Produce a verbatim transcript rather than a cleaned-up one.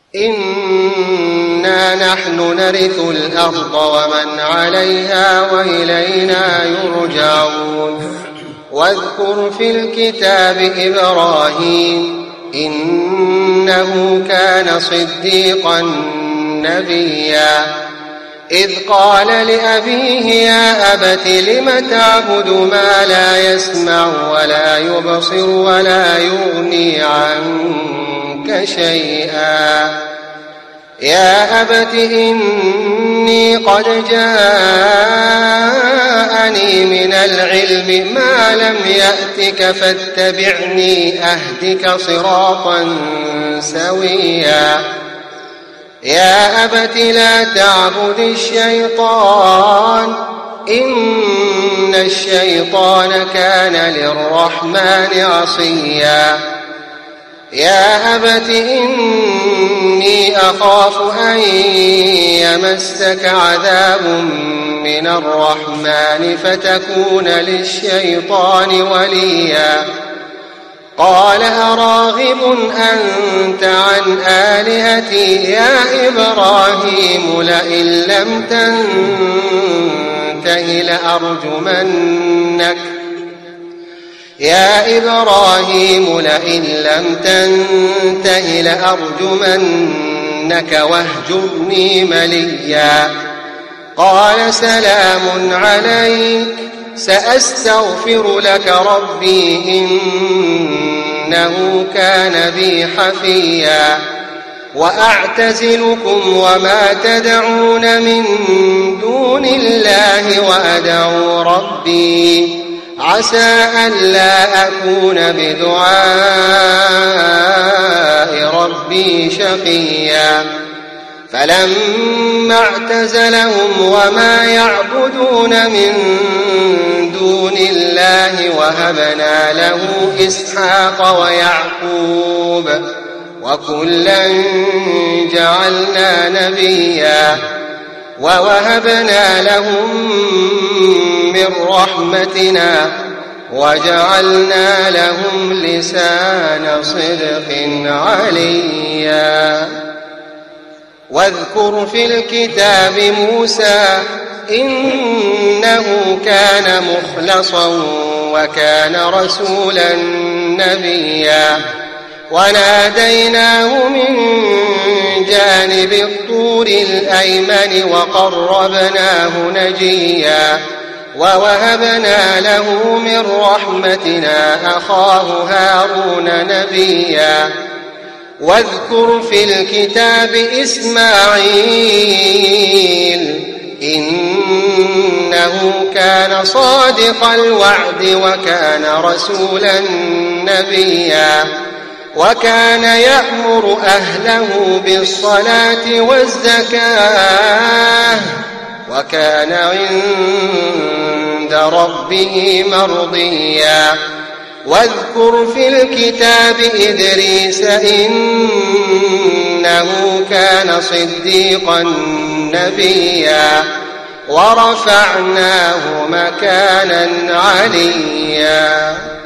إنا نحن نرث الأرض ومن عليها وإلينا يرجعون واذكر في الكتاب إبراهيم إنه كان صديقا نبيا إذ قال لأبيه يا أبت لم تعبد ما لا يسمع ولا يبصر ولا يغني عنك شيئا يا أبت إني قد جاءني من العلم ما لم يأتك فاتبعني أهدك صراطا سويا يا أبت لا تعبد الشيطان إن الشيطان كان للرحمن عصيا يا أبت إني أخاف أن يمسك عذاب من الرحمن فتكون للشيطان وليا قال أراغب أنت عن آلهتي يا إبراهيم لئن لم تنته لأرجمنك يا إبراهيم لئن لم تنته لأرجمنك واهجرني مليا قال سلام عليك سأستغفر لك ربي إنه كان بي حفيا وأعتزلكم وما تدعون من دون الله وأدعو ربي عسى ألا أكون بدعاء ربي شقيا فلما اعتزلهم وما يعبدون من دون الله وهبنا له إسحاق ويعقوب وكلا جعلنا نبيا ووهبنا لهم من رحمتنا وجعلنا لهم لسان صدق عليا واذكر في الكتاب موسى إنه كان مخلصا وكان رسولا نبيا وناديناه من جانب الطور الأيمن وقربناه نجيا ووهبنا له من رحمتنا أخاه هارون نبيا واذكر في الكتاب إسماعيل إنه كان صادق الوعد وكان رسولا نبيا وكان يأمر أهله بالصلاة والزكاة وكان عند ربه مرضيا واذكر في الكتاب إدريس إنه كان صديقا نبيا ورفعناه مكانا عليا.